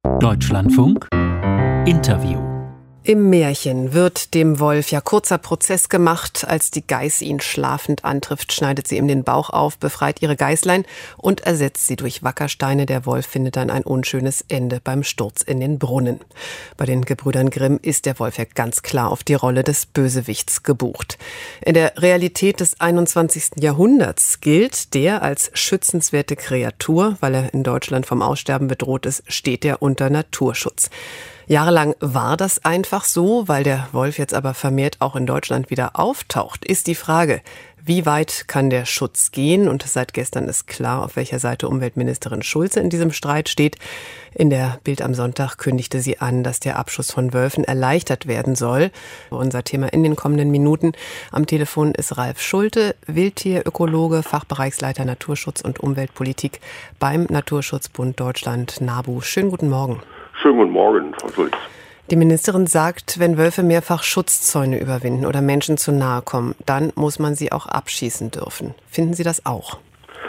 Deutschlandfunk Interview. Im Märchen wird dem Wolf ja kurzer Prozess gemacht. Als die Geiß ihn schlafend antrifft, schneidet sie ihm den Bauch auf, befreit ihre Geißlein und ersetzt sie durch Wackersteine. Der Wolf findet dann ein unschönes Ende beim Sturz in den Brunnen. Bei den Gebrüdern Grimm ist der Wolf ja ganz klar auf die Rolle des Bösewichts gebucht. In der Realität des 21. Jahrhunderts gilt der als schützenswerte Kreatur. Weil er in Deutschland vom Aussterben bedroht ist, steht er unter Naturschutz. Jahrelang war das einfach so, weil der Wolf jetzt aber vermehrt auch in Deutschland wieder auftaucht, ist die Frage, wie weit kann der Schutz gehen? Und seit gestern ist klar, auf welcher Seite Umweltministerin Schulze in diesem Streit steht. In der Bild am Sonntag kündigte sie an, dass der Abschuss von Wölfen erleichtert werden soll. Unser Thema in den kommenden Minuten. Am Telefon ist Ralf Schulte, Wildtierökologe, Fachbereichsleiter Naturschutz und Umweltpolitik beim Naturschutzbund Deutschland NABU. Schönen guten Morgen. Schönen guten Morgen, Frau Schulz. Die Ministerin sagt, wenn Wölfe mehrfach Schutzzäune überwinden oder Menschen zu nahe kommen, dann muss man sie auch abschießen dürfen. Finden Sie das auch?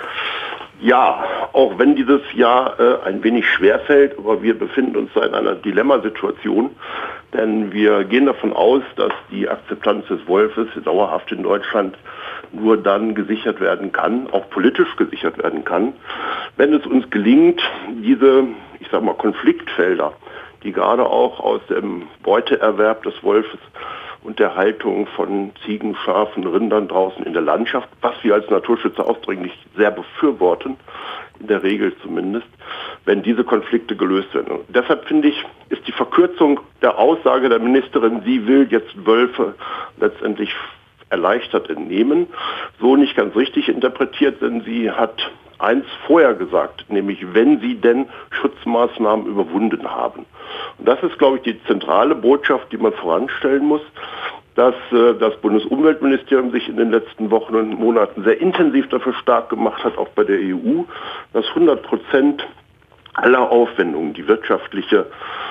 Ja, auch wenn dieses Jahr ein wenig schwerfällt, aber wir befinden uns da in einer Dilemmasituation, denn wir gehen davon aus, dass die Akzeptanz des Wolfes dauerhaft in Deutschland nur dann gesichert werden kann, auch politisch gesichert werden kann, wenn es uns gelingt, diese, Konfliktfelder, die gerade auch aus dem Beuteerwerb des Wolfes und der Haltung von Ziegen, Schafen, Rindern draußen in der Landschaft, was wir als Naturschützer ausdringlich sehr befürworten, in der Regel zumindest, wenn diese Konflikte gelöst werden. Und deshalb finde ich, ist die Verkürzung der Aussage der Ministerin, sie will jetzt Wölfe letztendlich erleichtert entnehmen, so nicht ganz richtig interpretiert, denn sie hat eins vorher gesagt, nämlich wenn sie denn Schutzmaßnahmen überwunden haben. Und das ist, glaube ich, die zentrale Botschaft, die man voranstellen muss, dass das Bundesumweltministerium sich in den letzten Wochen und Monaten sehr intensiv dafür stark gemacht hat, auch bei der EU, dass 100% aller Aufwendungen, die wirtschaftliche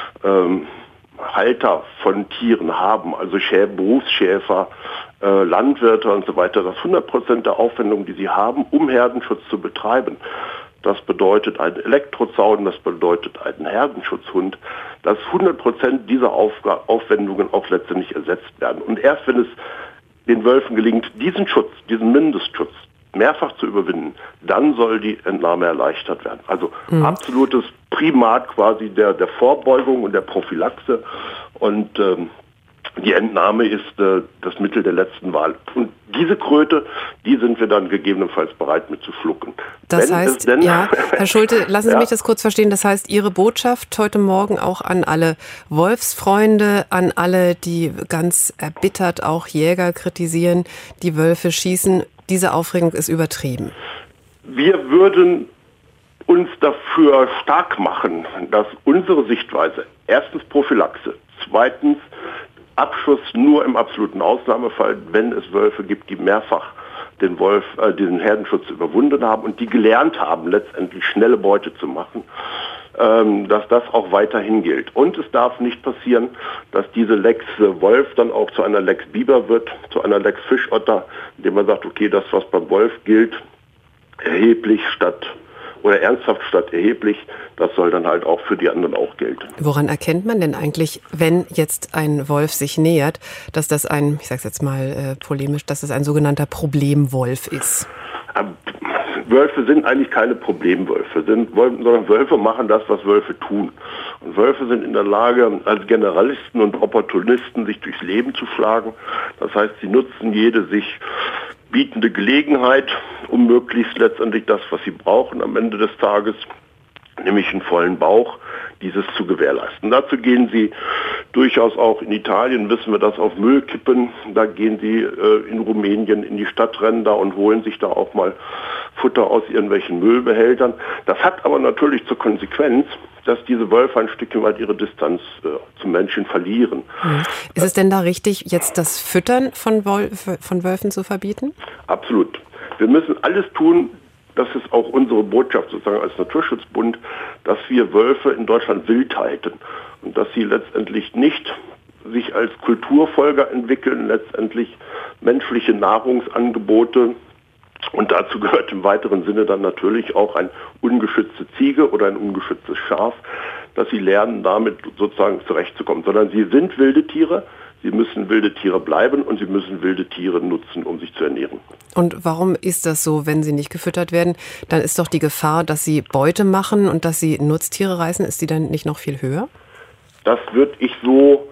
Halter von Tieren haben, also Berufsschäfer, Landwirte und so weiter, dass 100% der Aufwendungen, die sie haben, um Herdenschutz zu betreiben, das bedeutet einen Elektrozaun, das bedeutet einen Herdenschutzhund, dass 100% dieser Aufwendungen auch letztendlich ersetzt werden. Und erst wenn es den Wölfen gelingt, diesen Schutz, diesen Mindestschutz mehrfach zu überwinden, dann soll die Entnahme erleichtert werden. Also absolutes Primat quasi der Vorbeugung und der Prophylaxe und die Entnahme ist das Mittel der letzten Wahl. Und diese Kröte, die sind wir dann gegebenenfalls bereit mit zu schlucken. Das heißt, Herr Schulte, lassen Sie mich das kurz verstehen. Das heißt, Ihre Botschaft heute Morgen auch an alle Wolfsfreunde, an alle, die ganz erbittert auch Jäger kritisieren, die Wölfe schießen, diese Aufregung ist übertrieben. Wir würden uns dafür stark machen, dass unsere Sichtweise, erstens Prophylaxe, zweitens Abschuss nur im absoluten Ausnahmefall, wenn es Wölfe gibt, die mehrfach diesen Herdenschutz überwunden haben und die gelernt haben, letztendlich schnelle Beute zu machen, dass das auch weiterhin gilt. Und es darf nicht passieren, dass diese Lex Wolf dann auch zu einer Lex Biber wird, zu einer Lex Fischotter, indem man sagt, okay, das, was beim Wolf gilt, ernsthaft statt erheblich, das soll dann halt auch für die anderen auch gelten. Woran erkennt man denn eigentlich, wenn jetzt ein Wolf sich nähert, dass das ein, ich sage es jetzt mal polemisch, dass das ein sogenannter Problemwolf ist? Wölfe sind eigentlich keine Problemwölfe, sondern Wölfe machen das, was Wölfe tun. Und Wölfe sind in der Lage, als Generalisten und Opportunisten sich durchs Leben zu schlagen. Das heißt, sie nutzen jede sich bietende Gelegenheit, um möglichst letztendlich das, was sie brauchen am Ende des Tages, nämlich einen vollen Bauch, dieses zu gewährleisten. Dazu gehen sie durchaus auch in Italien, wissen wir das, auf Müllkippen. Da gehen sie in Rumänien in die Stadtränder und holen sich da auch mal Futter aus irgendwelchen Müllbehältern. Das hat aber natürlich zur Konsequenz, dass diese Wölfe ein Stückchen weit ihre Distanz zum Menschen verlieren. Ist es denn da richtig, jetzt das Füttern von Wölfen zu verbieten? Absolut. Wir müssen alles tun, das ist auch unsere Botschaft sozusagen als Naturschutzbund, dass wir Wölfe in Deutschland wild halten und dass sie letztendlich nicht sich als Kulturfolger entwickeln, letztendlich menschliche Nahrungsangebote. Und dazu gehört im weiteren Sinne dann natürlich auch ein ungeschützte Ziege oder ein ungeschütztes Schaf, dass sie lernen, damit sozusagen zurechtzukommen, sondern sie sind wilde Tiere. Sie müssen wilde Tiere bleiben und sie müssen wilde Tiere nutzen, um sich zu ernähren. Und warum ist das so, wenn sie nicht gefüttert werden? Dann ist doch die Gefahr, dass sie Beute machen und dass sie Nutztiere reißen, ist die dann nicht noch viel höher? Das würde ich so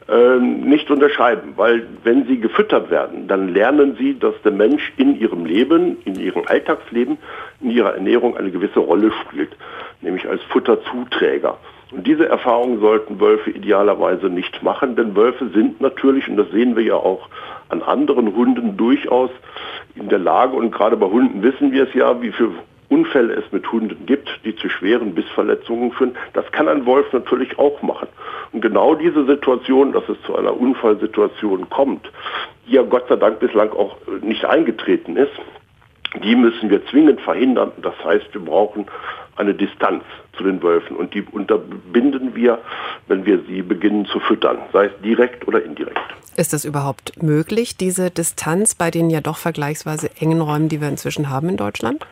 nicht unterscheiden, weil wenn sie gefüttert werden, dann lernen sie, dass der Mensch in ihrem Leben, in ihrem Alltagsleben, in ihrer Ernährung eine gewisse Rolle spielt, nämlich als Futterzuträger. Und diese Erfahrung sollten Wölfe idealerweise nicht machen, denn Wölfe sind natürlich, und das sehen wir ja auch an anderen Hunden, durchaus in der Lage, und gerade bei Hunden wissen wir es ja, wie viele Unfälle es mit Hunden gibt, die zu schweren Bissverletzungen führen. Das kann ein Wolf natürlich auch machen. Und genau diese Situation, dass es zu einer Unfallsituation kommt, die ja Gott sei Dank bislang auch nicht eingetreten ist, die müssen wir zwingend verhindern. Das heißt, wir brauchen eine Distanz zu den Wölfen und die unterbinden wir, wenn wir sie beginnen zu füttern, sei es direkt oder indirekt. Ist das überhaupt möglich, diese Distanz bei den ja doch vergleichsweise engen Räumen, die wir inzwischen haben in Deutschland?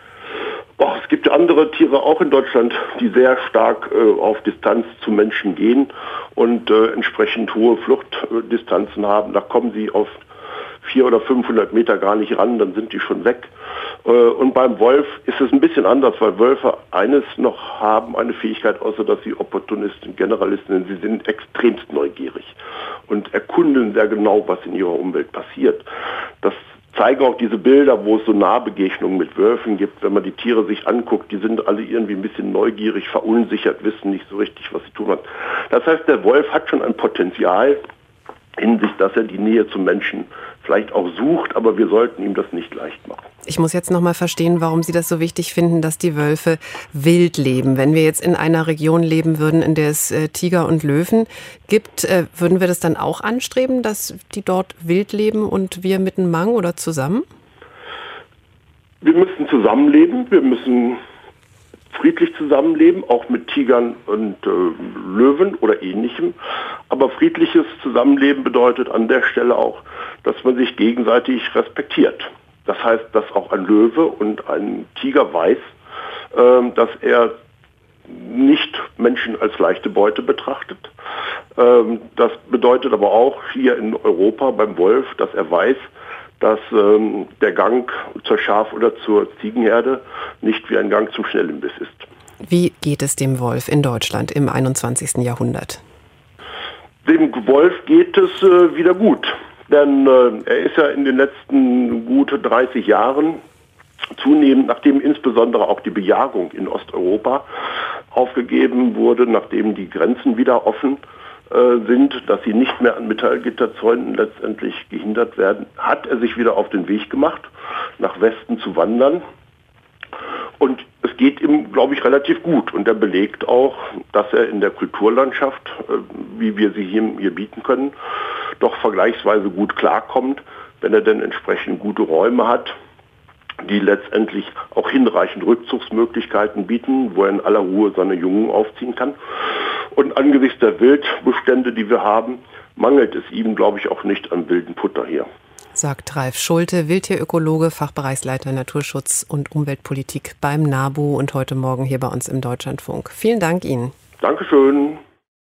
Es gibt andere Tiere auch in Deutschland, die sehr stark auf Distanz zu Menschen gehen und entsprechend hohe Fluchtdistanzen haben. Da kommen sie auf 400 oder 500 Meter gar nicht ran, dann sind die schon weg. Und beim Wolf ist es ein bisschen anders, weil Wölfe eines noch haben, eine Fähigkeit, außer dass sie Opportunisten, Generalisten sind, sie sind extremst neugierig und erkunden sehr genau, was in ihrer Umwelt passiert. Das zeigen auch diese Bilder, wo es so Nahbegegnungen mit Wölfen gibt. Wenn man die Tiere sich anguckt, die sind alle irgendwie ein bisschen neugierig, verunsichert, wissen nicht so richtig, was sie tun hat. Das heißt, der Wolf hat schon ein Potenzial in sich, dass er die Nähe zum Menschen vielleicht auch sucht, aber wir sollten ihm das nicht leicht machen. Ich muss jetzt noch mal verstehen, warum Sie das so wichtig finden, dass die Wölfe wild leben. Wenn wir jetzt in einer Region leben würden, in der es Tiger und Löwen gibt, würden wir das dann auch anstreben, dass die dort wild leben und wir mit einem Mang oder zusammen? Wir müssen zusammenleben, wir müssen friedlich zusammenleben, auch mit Tigern und Löwen oder Ähnlichem. Aber friedliches Zusammenleben bedeutet an der Stelle auch, dass man sich gegenseitig respektiert. Das heißt, dass auch ein Löwe und ein Tiger weiß, dass er nicht Menschen als leichte Beute betrachtet. Das bedeutet aber auch hier in Europa beim Wolf, dass er weiß, dass der Gang zur Schaf- oder zur Ziegenherde nicht wie ein Gang zum Schnellimbiss ist. Wie geht es dem Wolf in Deutschland im 21. Jahrhundert? Dem Wolf geht es wieder gut. Denn er ist ja in den letzten gute 30 Jahren zunehmend, nachdem insbesondere auch die Bejagung in Osteuropa aufgegeben wurde, nachdem die Grenzen wieder offen sind, dass sie nicht mehr an Metallgitterzäunen letztendlich gehindert werden, hat er sich wieder auf den Weg gemacht, nach Westen zu wandern. Und es geht ihm, glaube ich, relativ gut. Und er belegt auch, dass er in der Kulturlandschaft, wie wir sie hier bieten können, doch vergleichsweise gut klarkommt, wenn er denn entsprechend gute Räume hat, die letztendlich auch hinreichend Rückzugsmöglichkeiten bieten, wo er in aller Ruhe seine Jungen aufziehen kann. Und angesichts der Wildbestände, die wir haben, mangelt es ihm, glaube ich, auch nicht an wilden Futter hier. Sagt Ralf Schulte, Wildtierökologe, Fachbereichsleiter Naturschutz und Umweltpolitik beim NABU und heute Morgen hier bei uns im Deutschlandfunk. Vielen Dank Ihnen. Dankeschön.